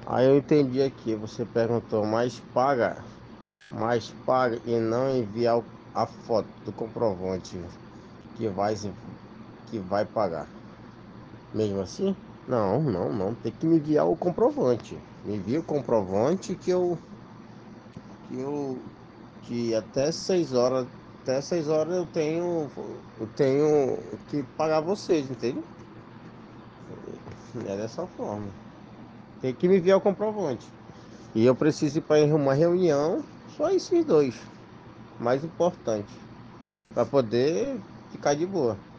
Aí eu entendi aqui, você perguntou, mais paga e não enviar a foto do comprovante que vai, que vai pagar. Mesmo assim? Não, não, não. Tem que me enviar o comprovante. Me envia o comprovante que que até 6 horas eu tenho que pagar vocês, entende? É dessa forma. Tem que me enviar o comprovante. E eu preciso ir para uma reunião, só esses dois, mais importante, para poder ficar de boa.